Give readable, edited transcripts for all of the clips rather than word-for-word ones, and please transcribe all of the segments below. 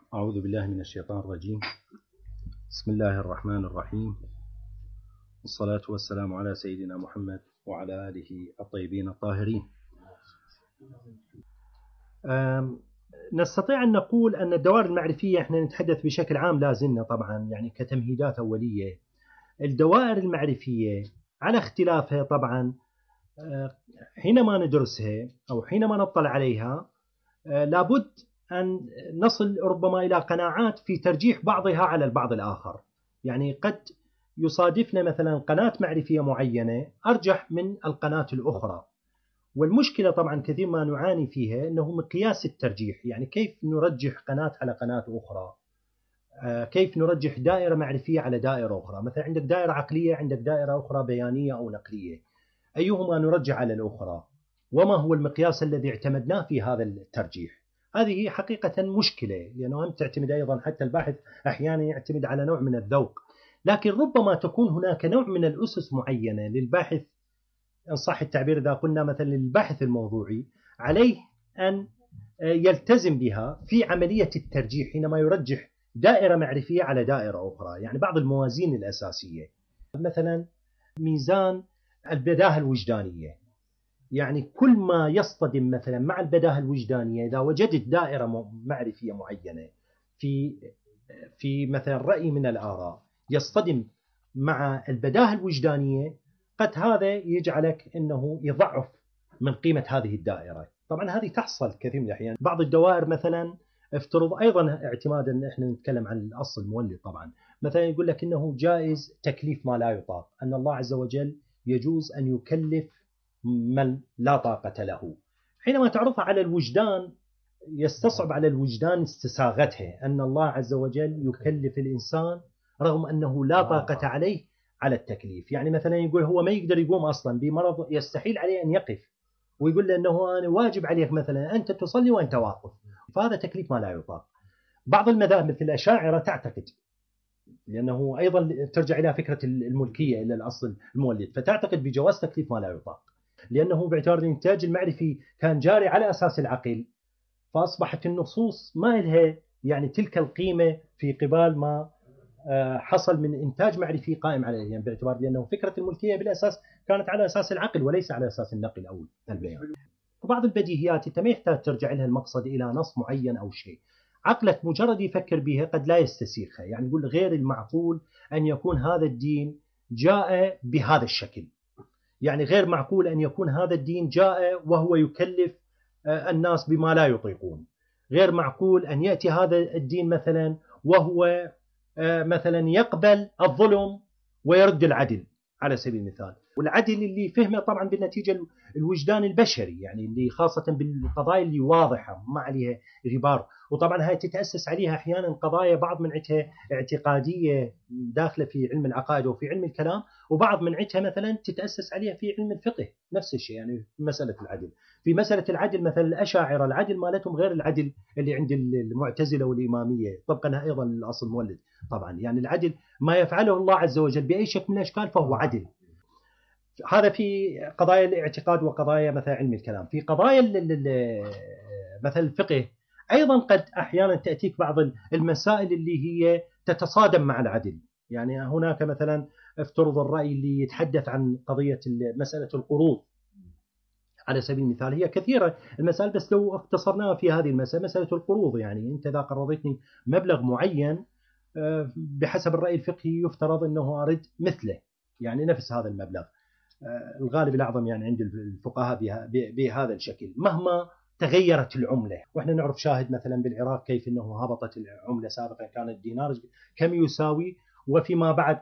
أعوذ بالله من الشيطان الرجيم. بسم الله الرحمن الرحيم، والصلاة والسلام على سيدنا محمد وعلى آله الطيبين الطاهرين. نستطيع أن نقول أن الدوائر المعرفية، احنا نتحدث بشكل عام لا زلنا طبعا يعني كتمهيدات أولية. الدوائر المعرفية على اختلافها طبعا، حينما ندرسها أو حينما نطلع عليها لابد أن نصل ربما إلى قناعات في ترجيح بعضها على البعض الآخر. يعني قد يصادفنا مثلا قناة معرفية معينة أرجح من القناة الأخرى، والمشكلة طبعا كثير ما نعاني فيها أنه مقياس الترجيح. يعني كيف نرجح قناة على قناة أخرى، كيف نرجح دائرة معرفية على دائرة أخرى. مثلا عندك دائرة عقلية، عندك دائرة أخرى بيانية أو نقلية، أيهما نرجح على الأخرى؟ وما هو المقياس الذي اعتمدناه في هذا الترجيح؟ هذه حقيقة مشكلة، لأنه هم تعتمد أيضا، حتى الباحث أحيانا يعتمد على نوع من الذوق، لكن ربما تكون هناك نوع من الأسس معينة للباحث، إن صح التعبير، إذا قلنا مثلا للباحث الموضوعي عليه أن يلتزم بها في عملية الترجيح حينما يرجح دائرة معرفية على دائرة أخرى. يعني بعض الموازين الأساسية، مثلا ميزان البداهة الوجدانية. يعني كل ما يصطدم مثلا مع البداهة الوجدانية، إذا وجدت دائرة معرفية معينة في مثلا رأي من الآراء يصطدم مع البداهة الوجدانية، قد هذا يجعلك أنه يضعف من قيمة هذه الدائرة. طبعا هذه تحصل كثير من الأحيان. بعض الدوائر مثلا افترض أيضا اعتمادا، احنا نتكلم عن الأصل المولد طبعا، مثلا يقول لك أنه جائز تكليف ما لا يطاق، أن الله عز وجل يجوز أن يكلف من لا طاقة له. حينما تعرضها على الوجدان يستصعب على الوجدان استساغتها، أن الله عز وجل يكلف الإنسان رغم أنه لا طاقة عليه على التكليف. يعني مثلا يقول هو ما يقدر يقوم أصلا بمرض، يستحيل عليه أن يقف، ويقول له أنه أنا واجب عليك مثلا أنت تصلي وأنت واقف، فهذا تكليف ما لا يطاق. بعض المذاهب مثل الأشاعرة تعتقد، لأنه أيضا ترجع إلى فكرة الملكية إلى الأصل المولد، فتعتقد بجواز تكليف ما لا يطاق، لأنه باعتبار الإنتاج المعرفي كان جاري على أساس العقل، فأصبحت النصوص ما لها يعني تلك القيمة في قبال ما حصل من إنتاج معرفي قائم عليه، يعني باعتبار لأنه فكرة الملكية بالأساس كانت على أساس العقل وليس على أساس النقل أو البيان. وبعض البديهيات أنت ما يحتاج ترجع لها المقصد إلى نص معين أو شيء، عقلك مجرد يفكر بها قد لا يستسيغها. يعني يقول غير المعقول أن يكون هذا الدين جاء بهذا الشكل، يعني غير معقول أن يكون هذا الدين جاء وهو يكلف الناس بما لا يطيقون. غير معقول أن يأتي هذا الدين مثلا وهو مثلا يقبل الظلم ويرد العدل على سبيل المثال، والعدل اللي فهمه طبعا بالنتيجة الوجدان البشري، يعني اللي خاصة بالقضايا اللي واضحة ما عليها غبار. وطبعا هاي تتأسس عليها أحيانا قضايا بعض من عتها اعتقادية داخلة في علم العقائد وفي علم الكلام، وبعض من عتها مثلا تتأسس عليها في علم الفقه نفس الشيء. يعني في مسألة العدل، في مسألة العدل مثلا الأشاعرة العدل مالتهم غير العدل اللي عند المعتزلة والإمامية، طبقا أيضا للأصل المولد. طبعا يعني العدل ما يفعله الله عز وجل بأي شكل من الأشكال فهو عدل. هذا في قضايا الاعتقاد وقضايا مثلا علم الكلام. في قضايا مثلا الفقه أيضا قد أحيانا تأتيك بعض المسائل اللي هي تتصادم مع العدل. يعني هناك مثلا افترض الرأي اللي يتحدث عن قضية مسألة القروض على سبيل المثال، هي كثيرة المسائل، بس لو اختصرناها في هذه المسألة، مسألة القروض، يعني أنت إذا قرضتني مبلغ معين بحسب الرأي الفقهي يفترض أنه أرد مثله، يعني نفس هذا المبلغ. الغالب الأعظم يعني عند الفقهاء بهذا الشكل مهما تغيرت العملة. وإحنا نعرف شاهد مثلا بالعراق كيف أنه هبطت العملة، سابقا كان الدينار كم يساوي، وفيما بعد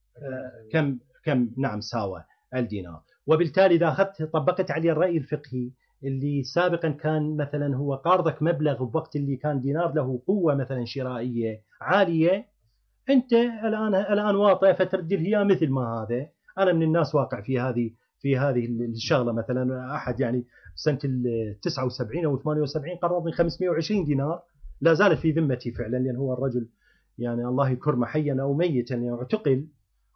كم نعم ساوى الدينار. وبالتالي إذا أخذت طبقت عليه الرأي الفقهي اللي سابقا كان مثلا هو قارضك مبلغ بوقت اللي كان دينار له قوة مثلا شرائية عالية، أنت الآن واطئ فترد لي مثل ما هذا. أنا من الناس واقع في هذه الشغلة. مثلا أحد يعني سنة 79 أو 78 قرضني 520 دينار، لا زالت في ذمتي فعلا، لأن هو الرجل يعني الله يكرمه حيا أو ميتا، يعني اعتقل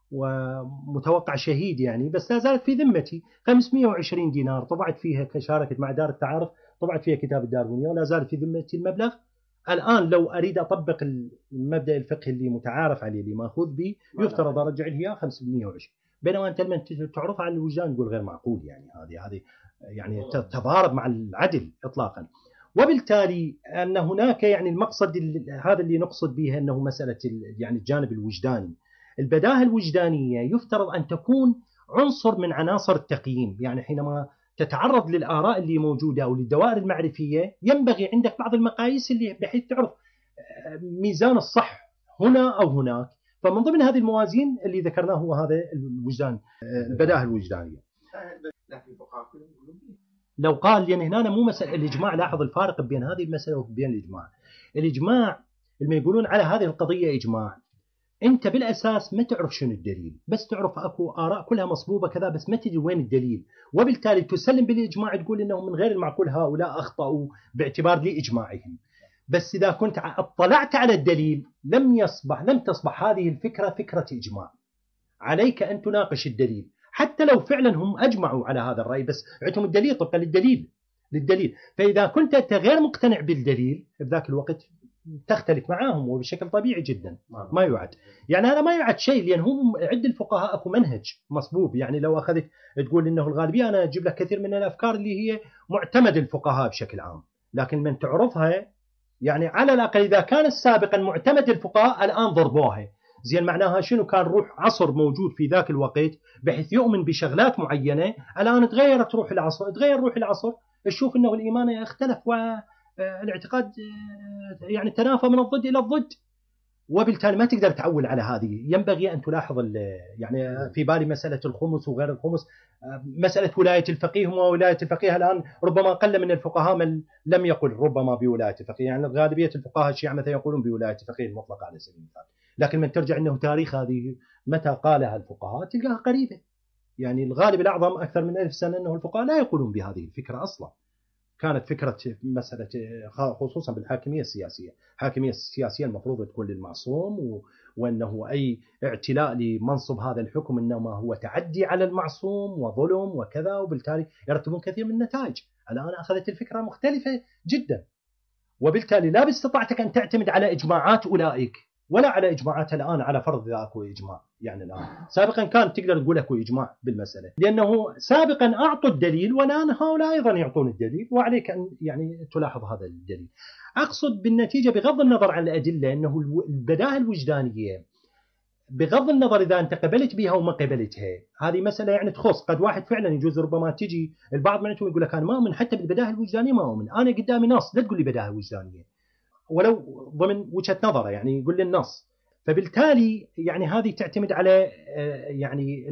ومتوقع شهيد يعني، بس لا زالت في ذمتي 520 دينار. طبعت فيها كشاركت مع دار التعارف، طبعت فيها كتاب الداروينية، ولا زالت في ذمتي المبلغ الآن لو أريد أطبق المبدأ الفقهي اللي متعارف عليه اللي مأخوذ به يفترض أرجع لها 520، بينما أنت لما تعرف على الوجدان تقول غير معقول، يعني هذه يعني تضارب مع العدل إطلاقا. وبالتالي أن هناك يعني المقصد هذا اللي نقصد به أنه مسألة يعني الجانب الوجداني. البداهة الوجدانية يفترض أن تكون عنصر من عناصر التقييم، يعني حينما تتعرض للآراء اللي موجودة أو للدوائر المعرفية ينبغي عندك بعض المقاييس اللي بحيث تعرف ميزان الصح هنا أو هناك. فمن ضمن هذه الموازين اللي ذكرناه هو هذا الوجدان، البداهة الوجدانية. لو قال يعني هنا مو مسألة الإجماع، لاحظ الفارق بين هذه المسألة وبين الإجماع. الإجماع لما يقولون على هذه القضية إجماع، أنت بالأساس ما تعرف شنو الدليل، بس تعرف أكو آراء كلها مصبوبة كذا، بس ما تدري وين الدليل، وبالتالي تسلم بالإجماع تقول إنه من غير المعقول هؤلاء أخطأوا باعتبار لإجماعهم. بس إذا كنت اطلعت على الدليل لم تصبح هذه الفكرة فكرة إجماع. عليك أن تناقش الدليل حتى لو فعلا هم أجمعوا على هذا الرأي، بس عندهم الدليل طبقا للدليل. فإذا كنت أنت غير مقتنع بالدليل بذاك الوقت تختلف معاهم، وبشكل طبيعي جدا ما يعد. يعني هذا ما يعد شيء، لأن هم عند الفقهاء أكو منهج مصبوب. يعني لو أخذت تقول إنه الغالبية، أنا أجيب لك كثير من الأفكار اللي هي معتمد الفقهاء بشكل عام، لكن من تعرفها يعني على الأقل إذا كانت سابقا معتمد الفقهاء الآن ضربوها زين، معناها شنو؟ كان روح عصر موجود في ذاك الوقت بحيث يؤمن بشغلات معينة، الآن تغيرت روح العصر، تغير روح العصر، تشوف إنه الإيمان اختلف والاعتقاد يعني تنافى من الضد إلى الضد، وبالتالي ما تقدر تعول على هذه. ينبغي أن تلاحظ يعني في بالي مسألة الخمس وغير الخمس، مسألة ولاية الفقيه وولاية الفقيه. الآن ربما قل من الفقهاء من لم يقل ربما بولاية الفقيه، يعني غالبية الفقهاء الشيعة مثلا يقولون بولاية الفقيه المطلقة على سبيل المثال، لكن من ترجع أنه تاريخ هذه متى قالها الفقهاء تلقاها قريبة، يعني الغالب الأعظم أكثر من 1000 سنة أنه الفقهاء لا يقولون بهذه الفكرة أصلا. كانت فكرة مسألة خصوصا بالحاكمية السياسية، الحاكمية السياسية المفروض تكون للمعصوم، وأنه أي اعتلاء لمنصب هذا الحكم إنما هو تعدي على المعصوم وظلم وكذا، وبالتالي يرتبون كثير من النتائج. الآن أخذت الفكرة مختلفة جدا، وبالتالي لا باستطاعتك أن تعتمد على إجماعات أولئك ولا على إجماعات الآن، على فرض إذا أكو إجماع. يعني الآن سابقا كان تقدر تقول أكو إجماع بالمسألة، لأنه سابقا أعطوا الدليل والآن هؤلاء أيضا يعطون الدليل، وعليك أن يعني تلاحظ هذا الدليل. أقصد بالنتيجة بغض النظر عن الأدلة أنه البداهة الوجدانية بغض النظر إذا أنت قبلت بها أو ما قبلتها، هذه مسألة يعني تخص. قد واحد فعلا يجوز ربما تجي البعض منهم يقول لك أنا ما أؤمن حتى بالبداهة الوجدانية، ما أؤمن، أنا قدامي نص لا تقول لي بداهة وجدانية ولو ضمن وجهة نظره، يعني يقول لي النص. فبالتالي يعني هذه تعتمد على يعني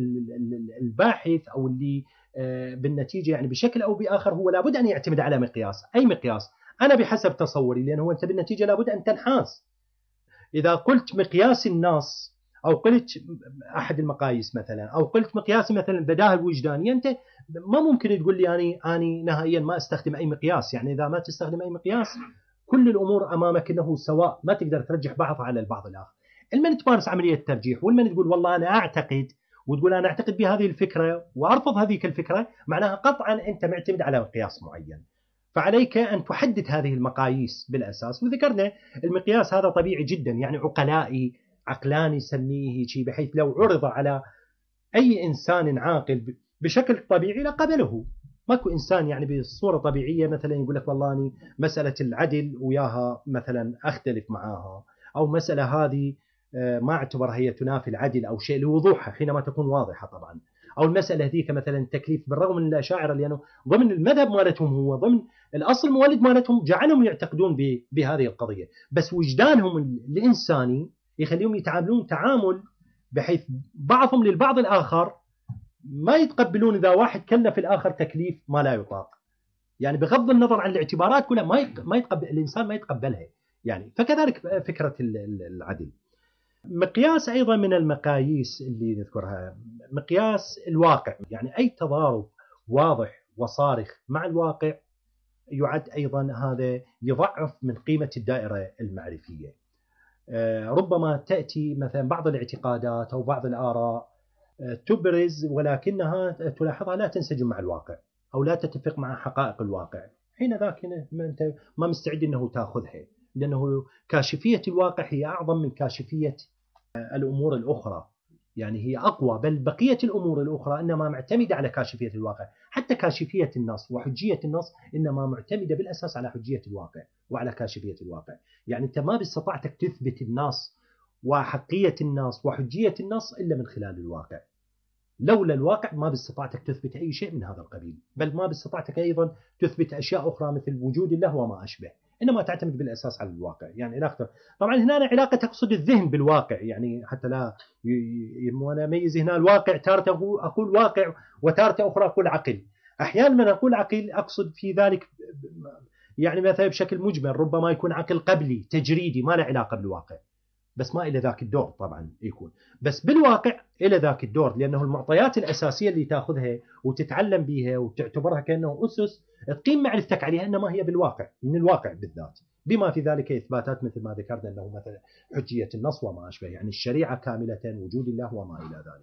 الباحث أو اللي بالنتيجة يعني بشكل أو بآخر هو لابد أن يعتمد على مقياس. أي مقياس؟ أنا بحسب تصوري، لأنه أنت بالنتيجة لابد أن تنحاز. إذا قلت مقياس النص أو قلت أحد المقاييس مثلا، أو قلت مقياس مثلا البداهة الوجدانية، أنت ما ممكن تقول لي أنا نهائيا ما أستخدم أي مقياس. يعني إذا ما تستخدم أي مقياس كل الأمور أمامك أنه سواء، ما تقدر ترجح بعضها على البعض الآخر. المن تمارس عملية الترجيح والمن تقول والله أنا أعتقد، وتقول أنا أعتقد بهذه الفكرة وأرفض هذه الفكرة، معناها قطعا أنت معتمد على مقياس معين. فعليك أن تحدد هذه المقاييس بالأساس. وذكرنا المقياس هذا طبيعي جدا، يعني عقلاني سميه شيء، بحيث لو عرض على أي إنسان عاقل بشكل طبيعي لقبله. ماكو إنسان يعني بصورة طبيعية مثلا يقول لك والله أني مسألة العدل وياها مثلا أختلف معاها، أو مسألة هذه ما اعتبرها هي تنافي العدل أو شيء، لوضوحها حينما تكون واضحة طبعا. أو المسألة هذيك مثلا التكليف، بالرغم من الأشاعرة لأنه ضمن المذهب مالتهم هو ضمن الأصل المولد مالتهم جعلهم يعتقدون بهذه القضية، بس وجدانهم الإنساني يخليهم يتعاملون تعامل بحيث بعضهم للبعض الآخر ما يتقبلون إذا واحد كلف الآخر تكليف ما لا يطاق، يعني بغض النظر عن الاعتبارات كلها ما يتقبل الإنسان، ما يتقبلها. يعني فكذلك فكرة العدل. مقياس أيضا من المقاييس اللي نذكرها مقياس الواقع، يعني أي تضارب واضح وصارخ مع الواقع يعد أيضا هذا يضعف من قيمة الدائرة المعرفية. ربما تأتي مثلا بعض الاعتقادات أو بعض الآراء تبرز، ولكنها تلاحظها لا تنسجم مع الواقع أو لا تتفق مع حقائق الواقع، حين ذاك أنت ما مستعد أنه تأخذها، لأنه كاشفية الواقع هي أعظم من كاشفية الأمور الأخرى، يعني هي أقوى، بل بقية الأمور الأخرى إنما معتمدة على كاشفية الواقع. حتى كاشفية النص وحجية النص إنما معتمدة بالأساس على حجية الواقع وعلى كاشفية الواقع. يعني أنت ما باستطاعتك تثبت النص وحقية النص وحجية النص إلا من خلال الواقع. لولا الواقع ما باستطاعتك تثبت أي شيء من هذا القبيل، بل ما باستطاعتك أيضا تثبت أشياء أخرى مثل وجود الله وما أشبه، إنما تعتمد بالأساس على الواقع. يعني علاقته طبعا هنا علاقة تقصد الذهن بالواقع، يعني حتى لا وأنا أميز هنا الواقع، تارة أقول واقع وتارة أخرى أقول عقل. أحيانا من أقول عقل أقصد في ذلك يعني مثلا بشكل مجمل ربما يكون عقل قبلي تجريدي ما له علاقة بالواقع، بس ما إلى ذاك الدور طبعا يكون، بس بالواقع إلى ذاك الدور، لأنه المعطيات الأساسية اللي تأخذها وتتعلم بها وتعتبرها كأنه أسس تقيم معرفتك عليها، إنما هي بالواقع، من الواقع بالذات، بما في ذلك إثباتات مثل ما ذكرنا أنه مثلا حجية النص وما أشبه، يعني الشريعة كاملة، وجود الله وما إلى ذلك.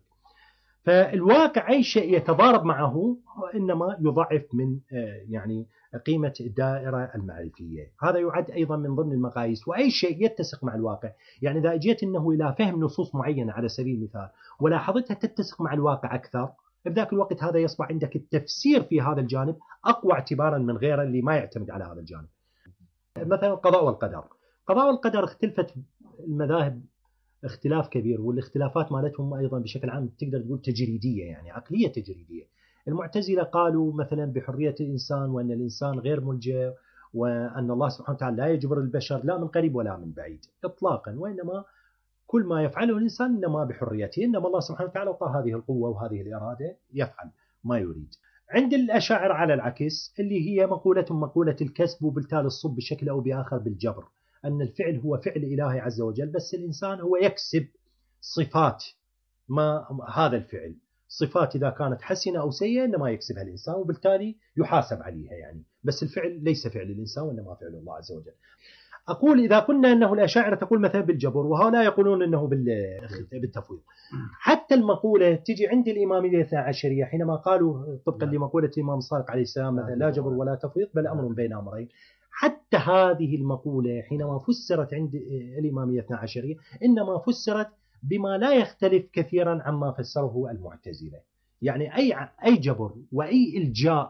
فالواقع أي شيء يتضارب معه إنما يضعف من يعني قيمة الدائرة المعرفية. هذا يعد أيضا من ضمن المقاييس. وأي شيء يتسق مع الواقع، يعني إذا أجيت أنه إلى فهم نصوص معينة على سبيل المثال ولاحظتها تتسق مع الواقع أكثر، بذاك الوقت هذا يصبح عندك التفسير في هذا الجانب أقوى اعتبارا من غيره اللي ما يعتمد على هذا الجانب. مثلا القضاء والقدر. القضاء والقدر اختلفت المذاهب اختلاف كبير، والاختلافات مالتهم أيضا بشكل عام تقدر تقول تجريدية، يعني عقلية تجريدية. المعتزلة قالوا مثلا بحرية الإنسان، وأن الإنسان غير ملجأ، وأن الله سبحانه وتعالى لا يجبر البشر لا من قريب ولا من بعيد إطلاقا، وإنما كل ما يفعله الإنسان إنما بحريته، إنما الله سبحانه وتعالى أعطاه هذه القوة وهذه الإرادة يفعل ما يريد. عند الأشاعرة على العكس اللي هي مقولة الكسب، وبالتالي الصب بشكل أو بآخر بالجبر، أن الفعل هو فعل إلهي عز وجل، بس الإنسان هو يكسب صفات ما هذا الفعل، صفات إذا كانت حسنة أو سيئة إنما يكسبها الإنسان وبالتالي يحاسب عليها يعني، بس الفعل ليس فعل الإنسان وإنما فعل الله عز وجل. أقول إذا قلنا أنه الأشاعرة تقول مثلا بالجبر، وهؤلاء يقولون أنه بالتفويض. حتى المقولة تجي عند الإمامية الاثنى عشرية حينما قالوا طبقا لمقولة الإمام الصادق عليه السلام مثلا لا جبر ولا تفويض بل أمر بين أمرين، حتى هذه المقولة حينما فسرت عند الإمامية الاثنى عشرية إنما فسرت بما لا يختلف كثيرا عما فسره المعتزلة. يعني أي جبر وأي إلجاء،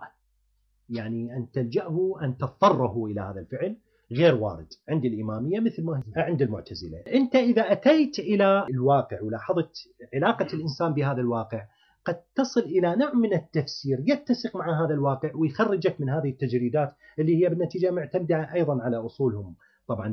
يعني أن تلجأه أن تضطره إلى هذا الفعل غير وارد عند الإمامية مثل ما عند المعتزلة. أنت إذا أتيت إلى الواقع ولاحظت علاقة الإنسان بهذا الواقع قد تصل إلى نوع من التفسير يتسق مع هذا الواقع ويخرجك من هذه التجريدات اللي هي بالنتيجة معتمدة أيضا على أصولهم طبعا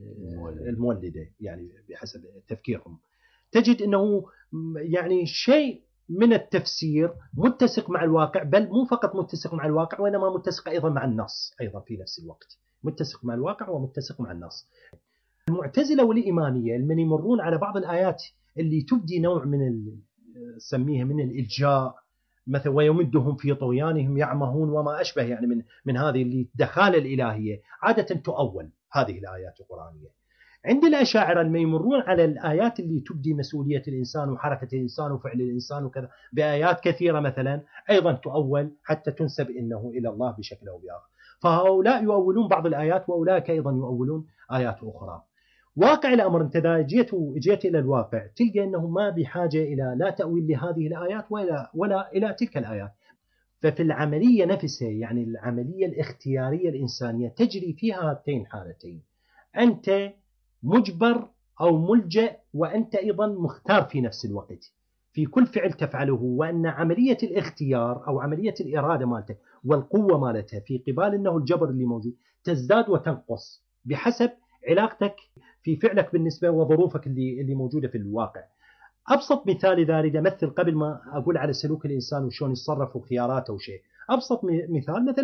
المولدة، يعني بحسب تفكيرهم تجد أنه يعني شيء من التفسير متسق مع الواقع، بل مو فقط متسق مع الواقع وإنما متسق أيضا مع النص أيضا في نفس الوقت، متسق مع الواقع ومتسق مع النص. المعتزلة والإمامية من يمرون على بعض الآيات اللي تبدي نوع من سميها من الإلجاء مثلا ويمدهم في طغيانهم يعمهون وما أشبه، يعني من هذه اللي دخالة الإلهية عادة تؤول هذه الآيات القرآنية. عند الأشاعرة لما يمرون على الآيات اللي تبدي مسؤولية الإنسان وحركة الإنسان وفعل الإنسان وكذا بآيات كثيرة مثلا أيضا تؤول حتى تنسب إنه إلى الله بشكل أو بآخر، فهؤلاء يؤولون بعض الآيات وأولئك أيضا يؤولون آيات أخرى. واقع الأمر أنت إذا جيت إلى الواقع تلقى أنه ما بحاجة إلى لا تأويل لهذه الآيات ولا إلى تلك الآيات. ففي العملية نفسها يعني العملية الاختيارية الإنسانية تجري فيها هاتين حالتين، أنت مجبر أو ملجأ وأنت أيضا مختار في نفس الوقت في كل فعل تفعله، وأن عملية الاختيار أو عملية الإرادة مالتك والقوة مالتها في قبال أنه الجبر اللي موجود تزداد وتنقص بحسب علاقتك في فعلك بالنسبة وظروفك اللي موجودة في الواقع. أبسط مثال إذا أريد أمثل قبل ما أقول على سلوك الإنسان وشون يتصرف وخياراته وشيء، أبسط مثال مثل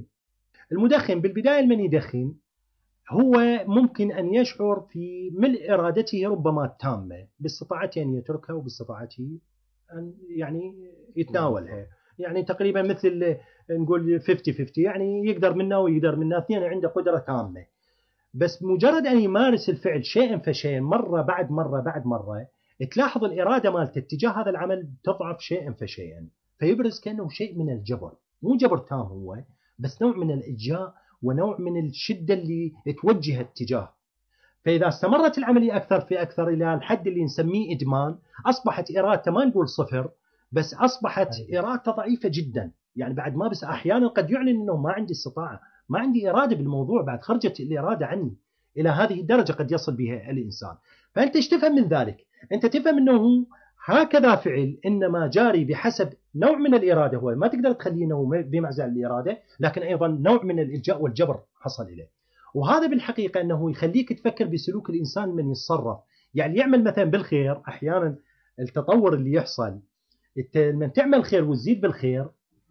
المدخن بالبداية من يدخن هو ممكن أن يشعر في ملء إرادته ربما التامة باستطاعته أن يتركها وباستطاعته أن يعني يتناولها، يعني تقريبا مثل نقول 50-50، يعني يقدر منها ويقدر منها، اثنين عنده قدرة تامة. بس مجرد أن يمارس الفعل شيئا فشيئا مرة بعد مرة بعد مرة تلاحظ الإرادة مالته اتجاه هذا العمل تضعف شيئا فشيئا، فيبرز كأنه شيء من الجبر، مو جبر تام هو بس نوع من الإلجاء ونوع من الشدة اللي توجه اتجاه. فإذا استمرت العملية أكثر في أكثر إلى الحد اللي نسميه إدمان، أصبحت إرادته ما نقول صفر، بس أصبحت إرادته ضعيفة جدا. يعني بعد ما بس أحيانا قد يعلن أنه ما عندي استطاعة، ما عندي إرادة بالموضوع، بعد خرجت الإرادة عني. إلى هذه الدرجة قد يصل بها الإنسان. فأنت ايش تفهم من ذلك؟ أنت تفهم أنه هكذا فعل إنما جاري بحسب نوع من الإرادة، هو ما تقدر تخليه أنه بمعزل الإرادة، لكن أيضا نوع من الإلجاء والجبر حصل إليه. وهذا بالحقيقة أنه يخليك تفكر بسلوك الإنسان من يتصرف. يعني يعمل مثلا بالخير، أحيانا التطور اللي يحصل من تعمل خير وتزيد بالخير،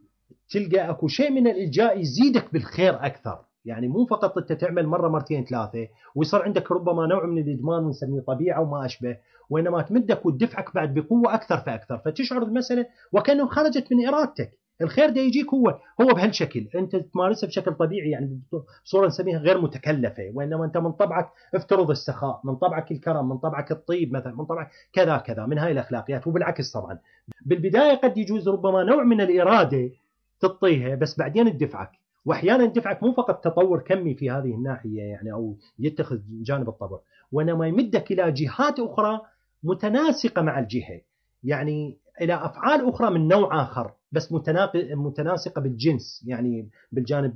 تلقى أكو شيء من الإلجاء يزيدك بالخير أكثر. يعني مو فقط أنت تعمل مرة مرتين ثلاثة ويصير عندك ربما نوع من الإدمان ونسميه طبيعة وما أشبه، وإنما تمدك وتدفعك بعد بقوة أكثر فأكثر، فتشعر المسألة وكأنه خرجت من إرادتك. الخير ده يجيك هو بهالشكل، أنت تمارسه بشكل طبيعي، يعني بصورة نسميها غير متكلفة، وإنما أنت من طبعك افترض السخاء، من طبعك الكرم، من طبعك الطيب مثلا، من طبعك كذا كذا من هاي الأخلاقيات. وبالعكس طبعا بالبداية قد يجوز ربما نوع من الإرادة تطيها، بس بعدين تدفعك. واحيانا دفعك مو فقط تطور كمي في هذه الناحيه يعني او يتخذ جانب الطبع، وانما يمدك الى جهات اخرى متناسقه مع الجهه، يعني الى افعال اخرى من نوع اخر بس متناسقه بالجنس، يعني بالجانب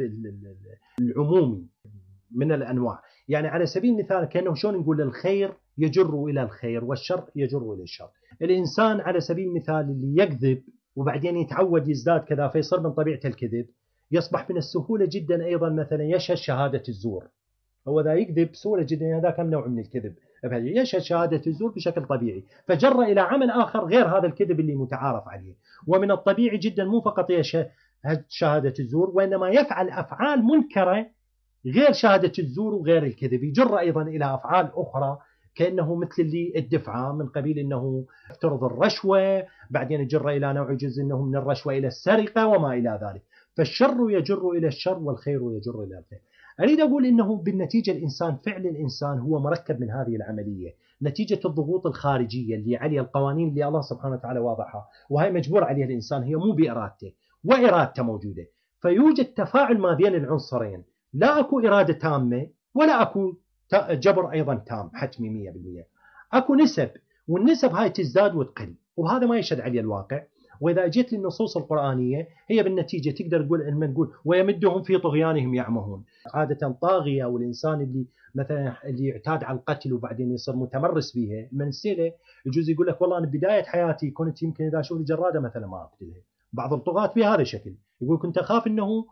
العمومي من الانواع. يعني على سبيل المثال كانه شلون نقول الخير يجر الى الخير والشر يجر الى الشر. الانسان على سبيل المثال اللي يكذب وبعدين يتعود يزداد كذا فيصير من طبيعته الكذب، يصبح من السهولة جدا أيضا مثلا يشهد شهادة الزور. هو ذا يكذب بسهولة جدا، هذا كم نوع من الكذب، يشهد شهادة الزور بشكل طبيعي، فجر إلى عمل آخر غير هذا الكذب اللي متعارف عليه. ومن الطبيعي جدا مو فقط يشهد شهادة الزور، وإنما يفعل أفعال منكرة غير شهادة الزور وغير الكذب، يجر أيضا إلى أفعال أخرى كأنه مثل اللي الدفعة من قبيل أنه يفترض الرشوة، بعدين يجر إلى نوع جزء أنه من الرشوة إلى السرقة وما إلى ذلك. فالشر يجر إلى الشر والخير يجر إلى الخير. أريد أقول أنه بالنتيجة الإنسان، فعل الإنسان هو مركب من هذه العملية، نتيجة الضغوط الخارجية اللي عليها القوانين اللي الله سبحانه وتعالى واضحها، وهي مجبور عليها الإنسان، هي مو بإرادته، وإرادته موجودة. فيوجد تفاعل ما بين العنصرين، لا أكو إرادة تامة ولا أكو جبر أيضا تام حتمي 100%. أكو نسب، والنسب هاي تزداد وتقل، وهذا ما يشهد عليه الواقع. وإذا جيت للنصوص القرآنية هي بالنتيجة تقدر تقول إن نقول ويمدهم في طغيانهم يعمهون. عادة طاغية والإنسان اللي مثلا اللي يعتاد على القتل وبعدين يصير متمرس بها، من السيلة يجوز يقول لك والله أنا بداية حياتي كنت يمكن إذا أشوف جرادة مثلا ما أقتلها. بعض الطغاة بهذا الشكل يقول كنت أخاف إنه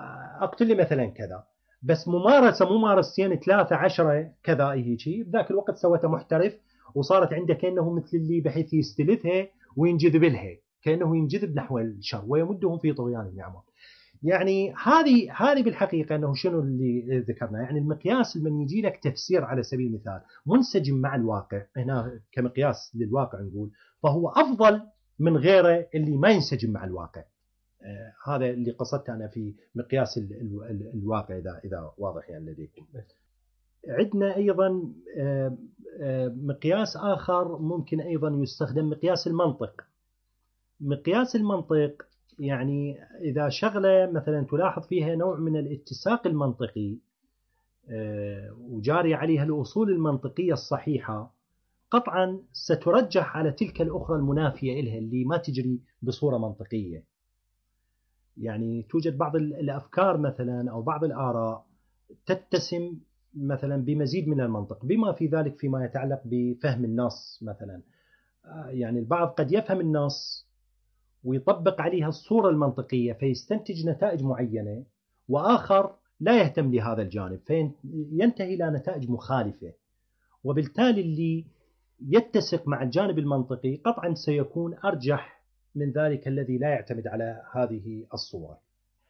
أقتل مثلا كذا، بس ممارستين 3 10 كذا هيك بذاك الوقت سوته محترف، وصارت عنده كأنه مثل اللي بحيث يستلذها وينجذب لها، كأنه ينجذب نحو الشر ويمدهم في طغيان يعمهون. يعني هذه بالحقيقة أنه شنو اللي ذكرنا، يعني المقياس من يجي لك تفسير على سبيل المثال منسجم مع الواقع، هنا كمقياس للواقع نقول، فهو أفضل من غيره اللي ما ينسجم مع الواقع. هذا اللي قصدته أنا في مقياس الواقع، إذا واضح يعني لديكم. عندنا أيضا مقياس آخر ممكن أيضا يستخدم، مقياس المنطق. مقياس المنطق يعني إذا شغلة مثلا تلاحظ فيها نوع من الاتساق المنطقي وجاري عليها الأصول المنطقية الصحيحة، قطعا سترجح على تلك الأخرى المنافية إلها اللي ما تجري بصورة منطقية. يعني توجد بعض الأفكار مثلا أو بعض الآراء تتسم مثلا بمزيد من المنطق، بما في ذلك فيما يتعلق بفهم النص مثلا. يعني البعض قد يفهم النص ويطبق عليها الصورة المنطقية فيستنتج نتائج معينة، وآخر لا يهتم لهذا الجانب فينتهي إلى نتائج مخالفة. وبالتالي اللي يتسق مع الجانب المنطقي قطعا سيكون أرجح من ذلك الذي لا يعتمد على هذه الصورة.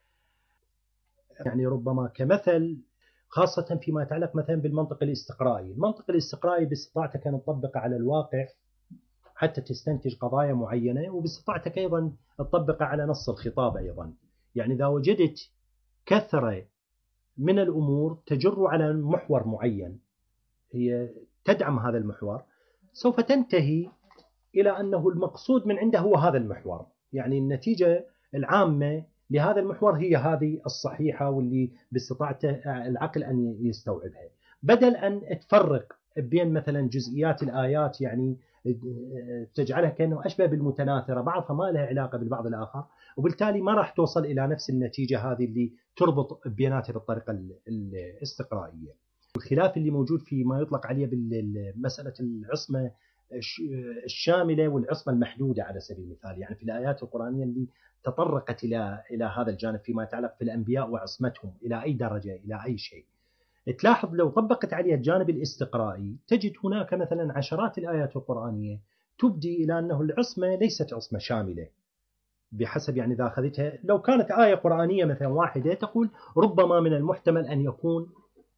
يعني ربما كمثل خاصة فيما يتعلق مثلا بالمنطق الاستقرائي. المنطق الاستقرائي باستطاعتك أن تطبق على الواقع حتى تستنتج قضايا معينة، وباستطاعتك أيضا تطبق على نص الخطاب أيضا. يعني إذا وجدت كثرة من الأمور تجر على محور معين هي تدعم هذا المحور، سوف تنتهي إلى أنه المقصود من عنده هو هذا المحور. يعني النتيجة العامة لهذا المحور هي هذه الصحيحة واللي باستطاعته العقل أن يستوعبها، بدل أن تفرق بين مثلا جزئيات الآيات، يعني تجعلها كأنه أشبه بالمتناثرة، بعضها ما لها علاقة بالبعض الآخر، وبالتالي ما راح توصل إلى نفس النتيجة هذه اللي تربط بيناتها بالطريقة الاستقرائية. الخلاف اللي موجود في ما يطلق عليه بمسألة العصمة الشاملة والعصمة المحدودة على سبيل المثال، يعني في الآيات القرآنية اللي تطرقت إلى هذا الجانب فيما يتعلق في الأنبياء وعصمتهم إلى أي درجة إلى أي شيء، تلاحظ لو طبقت عليها الجانب الاستقرائي تجد هناك مثلا عشرات الآيات القرآنية تبدي إلى أنه العصمة ليست عصمة شاملة، بحسب يعني إذا أخذتها لو كانت آية قرآنية مثلا واحدة تقول ربما من المحتمل أن يكون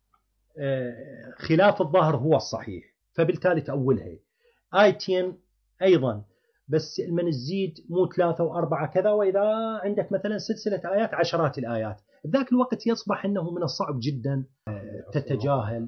خلاف الظاهر هو الصحيح، فبالتالي تأولها. آيتين أيضا بس من الزيد مو 3 و4 كذا، وإذا عندك مثلا سلسلة آيات عشرات الآيات، بذاك الوقت يصبح أنه من الصعب جدا تتجاهل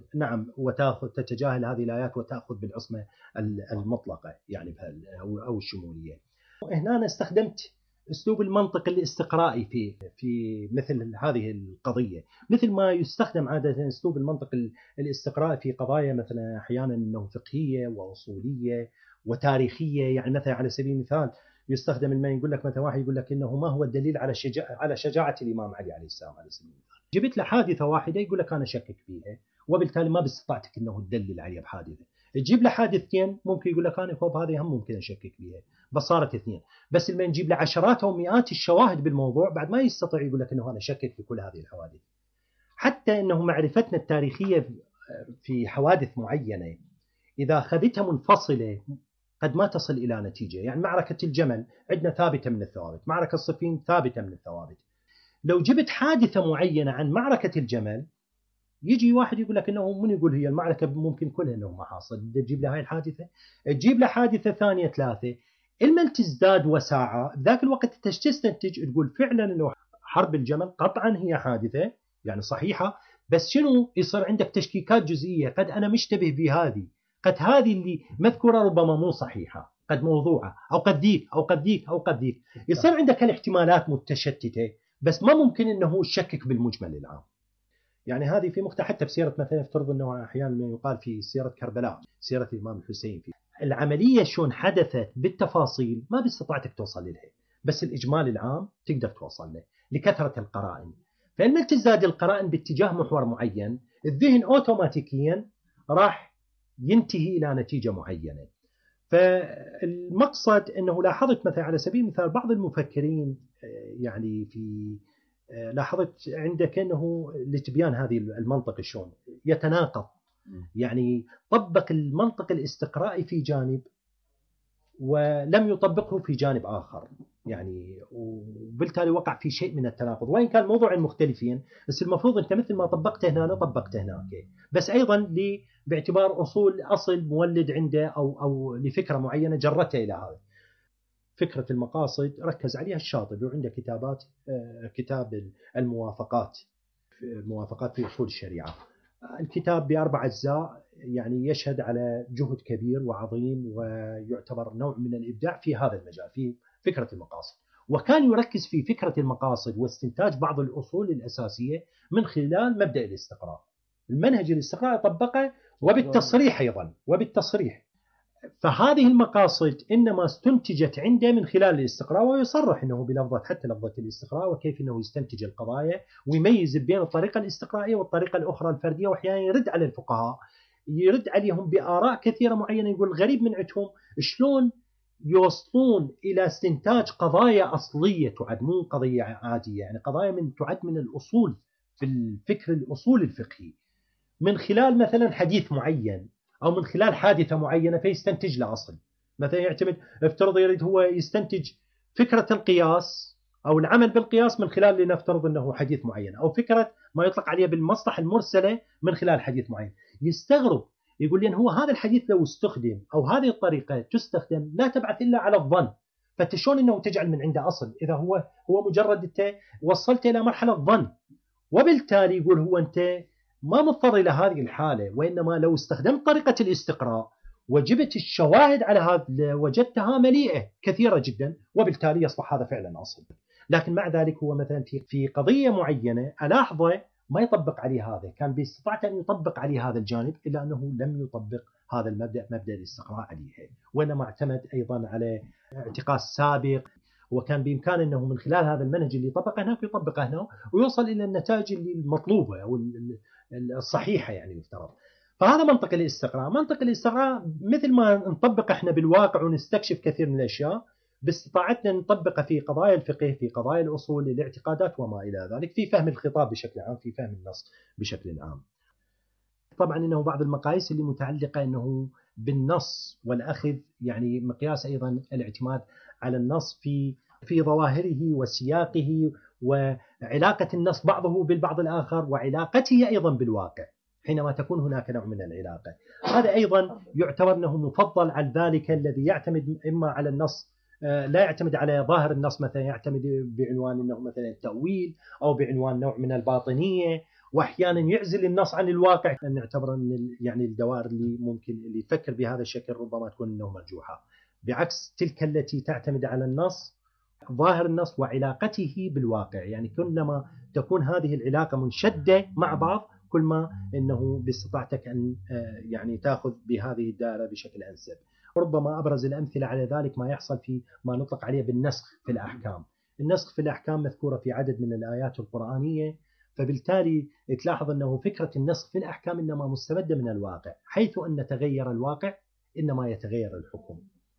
تتجاهل هذه الآيات وتأخذ بالعصمة المطلقة يعني أو الشمولية. هنا أنا استخدمت أسلوب المنطق الاستقرائي في مثل هذه القضية، مثل ما يستخدم عادة أسلوب المنطق الاستقرائي في قضايا مثلا أحيانا أنه فقهية وأصولية وتاريخية. يعني مثلا على سبيل المثال يستخدم لما يقول لك مثلا واحد يقول لك إنه ما هو الدليل على شجاعة الإمام علي عليه السلام على سبيل المثال، جبت له حادثة واحدة يقول لك أنا شكك فيها وبالتالي ما باستطاعتك إنه تدلل عليها بحادثة. تجيب له حادثتين ممكن يقول لك أنا خب هذه هم ممكن أشكك فيها، بس صارت اثنين. بس لما نجيب له عشرات أو مئات الشواهد بالموضوع بعد ما يستطيع يقول لك إنه أنا شكك في كل هذه الحوادث. حتى إنه معرفتنا التاريخية في حوادث معينة إذا أخذتها منفصلة قد ما تصل إلى نتيجة. يعني معركة الجمل عندنا ثابتة من الثوابت، معركة الصفين ثابتة من الثوابت. لو جبت حادثة معينة عن معركة الجمل يجي واحد يقول لك انه من يقول هي المعركه ممكن كلها انه ما حاصل، تجيب له هاي الحادثه، تجيب له حادثه ثانيه ثلاثه، المن تزداد وساعه، ذاك الوقت تستنتج تقول فعلا انه حرب الجمل قطعا هي حادثه يعني صحيحه، بس شنو يصير عندك تشكيكات جزئيه، قد انا مشتبه بهذه، قد هذه اللي مذكوره ربما مو صحيحه، قد موضوعه، او قد ذيك او قد ذيك او قد ذيك، يصير عندك الاحتمالات متشتته، بس ما ممكن انه يشكك بالمجمل العام. يعني هذه في مقطع حتى بسيرة مثلا افترض أنه أحيانا يقال في سيرة كربلاء، سيرة الإمام الحسين، في العملية شون حدثت بالتفاصيل ما باستطاعتك توصل لها، بس الإجمال العام تقدر توصل له لكثرة القرائن. فإن تزداد القرائن باتجاه محور معين الذهن أوتوماتيكيا راح ينتهي إلى نتيجة معينة. فالمقصد أنه لاحظت مثلا على سبيل المثال بعض المفكرين يعني في لاحظت عندك أنه لتبيان هذه المنطق شلون يتناقض، يعني طبق المنطق الاستقرائي في جانب ولم يطبقه في جانب آخر، يعني وبالتالي وقع في شيء من التناقض، وإن كان موضوعين مختلفين بس المفروض أنت مثل ما طبقته هنا طبقته هناك، بس أيضا باعتبار أصل مولد عنده أو لفكرة معينة جرته إلى هذا. فكرة المقاصد ركز عليها الشاطبي وعنده كتابات، كتاب الموافقات في أصول الشريعة، الكتاب ب4 أجزاء، يعني يشهد على جهد كبير وعظيم ويعتبر نوع من الإبداع في هذا المجال في فكرة المقاصد. وكان يركز في فكرة المقاصد واستنتاج بعض الأصول الأساسية من خلال مبدأ الاستقراء، المنهج الاستقراء طبقه وبالتصريح أيضا وبالتصريح. فهذه المقاصد إنما استنتجت عنده من خلال الاستقراء، ويصرح أنه بلفظة حتى لفظة الاستقراء وكيف أنه يستنتج القضايا ويميز بين الطريقة الاستقرائية والطريقة الأخرى الفردية، وأحيانا يرد على الفقهاء يرد عليهم بآراء كثيرة معينة، يقول الغريب من عندهم شلون يوصلون إلى استنتاج قضايا أصلية تعد مو قضية عادية، يعني قضايا تعد من الأصول في الفكر الأصول الفقهي من خلال مثلا حديث معين أو من خلال حادثة معينة فيستنتج له أصل. مثلا يعتمد افترض يريد هو يستنتج فكرة القياس أو العمل بالقياس من خلال لنفترض أنه حديث معين، أو فكرة ما يطلق عليها بالمصلحة المرسلة من خلال حديث معين. يستغرب يقول لي هو هذا الحديث لو استخدم أو هذه الطريقة تستخدم لا تبعث إلا على الظن، فتشون أنه تجعل من عنده أصل إذا هو مجرد أنت وصلت إلى مرحلة ظن. وبالتالي يقول هو أنت ما مضطر إلى هذه الحالة، وإنما لو استخدمت طريقة الاستقراء وجبت الشواهد على هذا وجدتها مليئة كثيرة جدا، وبالتالي يصبح هذا فعلا أصل. لكن مع ذلك هو مثلا في قضية معينة ألاحظه ما يطبق عليه هذا، كان باستطاعته أن يطبق عليه هذا الجانب، إلا أنه لم يطبق هذا المبدأ، مبدأ الاستقراء عليه، وإنما اعتمد أيضا على اعتقاد سابق، وكان بإمكانه أنه من خلال هذا المنهج اللي طبقه هناك يطبقه هنا ويوصل إلى النتائج المطلوبة أو الصحيحة يعني يفترض. فهذا منطق الاستقراء. منطق الاستقراء مثل ما نطبق احنا بالواقع ونستكشف كثير من الأشياء باستطاعتنا نطبقه في قضايا الفقه، في قضايا الأصول، الاعتقادات وما إلى ذلك، في فهم الخطاب بشكل عام، في فهم النص بشكل عام. طبعا إنه بعض المقاييس اللي متعلقة إنه بالنص والأخذ، يعني مقياس أيضا الاعتماد على النص في ظواهره وسياقه وعلاقة النص بعضه بالبعض الآخر وعلاقته أيضا بالواقع، حينما تكون هناك نوع من العلاقة. هذا أيضا يعتبر أنه مفضل على ذلك الذي يعتمد إما على النص، لا يعتمد على ظاهر النص، مثلا يعتمد بعنوان أنه مثلا التأويل، أو بعنوان نوع من الباطنية، واحيانا يعزل النص عن الواقع. نعتبر ان يعني الدوائر اللي ممكن اللي تفكر بهذا الشكل ربما تكون انه مرجوحه، بعكس تلك التي تعتمد على النص، ظاهر النص وعلاقته بالواقع. يعني كلما تكون هذه العلاقه منشده مع بعض، كل ما انه باستطاعتك ان يعني تاخذ بهذه الدائره بشكل انسب. ربما ابرز الامثله على ذلك ما يحصل في ما نطلق عليه بالنسخ في الاحكام. النسخ في الاحكام مذكوره في عدد من الايات القرانيه، فبالتالي تلاحظ أنه فكرة النسخ في الأحكام إنما مستمدة من الواقع، حيث أن تغير الواقع إنما يتغير الحكم.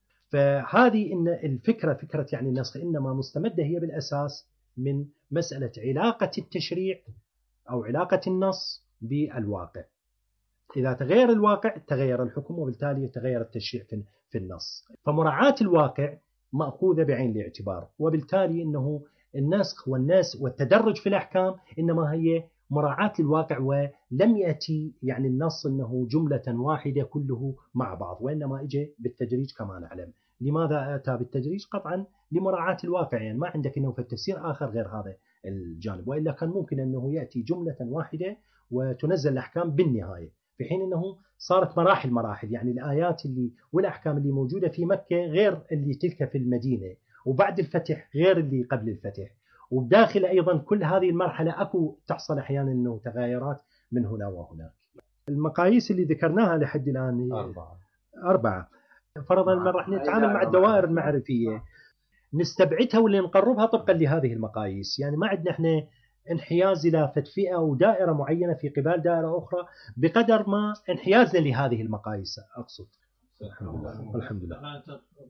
فهذه إن الفكرة فكرة يعني النسخ إنما مستمدة هي بالأساس من مسألة علاقة التشريع أو علاقة النص بالواقع. إذا تغير الواقع تغير الحكم، وبالتالي يتغير التشريع في النص. فمراعاة الواقع مأخوذة بعين الاعتبار، وبالتالي إنه النسخ والتدرج في الأحكام إنما هي مراعاة للواقع، ولم يأتي يعني النص إنه جملة واحدة كله مع بعض، وإنما إجى بالتدريج كما نعلم. لماذا أتى بالتدريج؟ قطعا لمراعاة الواقع، يعني ما عندك إنه في التفسير آخر غير هذا الجانب، وإلا كان ممكن أنه يأتي جملة واحدة وتنزل الأحكام بالنهاية، في حين أنه صارت مراحل. يعني الآيات والأحكام اللي موجودة في مكة غير اللي تلك في المدينة، وبعد الفتح غير اللي قبل الفتح، وبداخل أيضا كل هذه المرحلة أكو تحصل أحيانا أنه تغيرات من هنا وهناك. المقاييس اللي ذكرناها لحد الآن 4. فرضا ما راح نتعامل مع الدوائر المعرفية نستبعدها واللي نقربها طبقا لهذه المقاييس. يعني ما عندنا احنا انحياز إلى فئة أو دائرة معينة في قبال دائرة أخرى بقدر ما انحيازنا لهذه المقاييس أقصد. الحمد لله.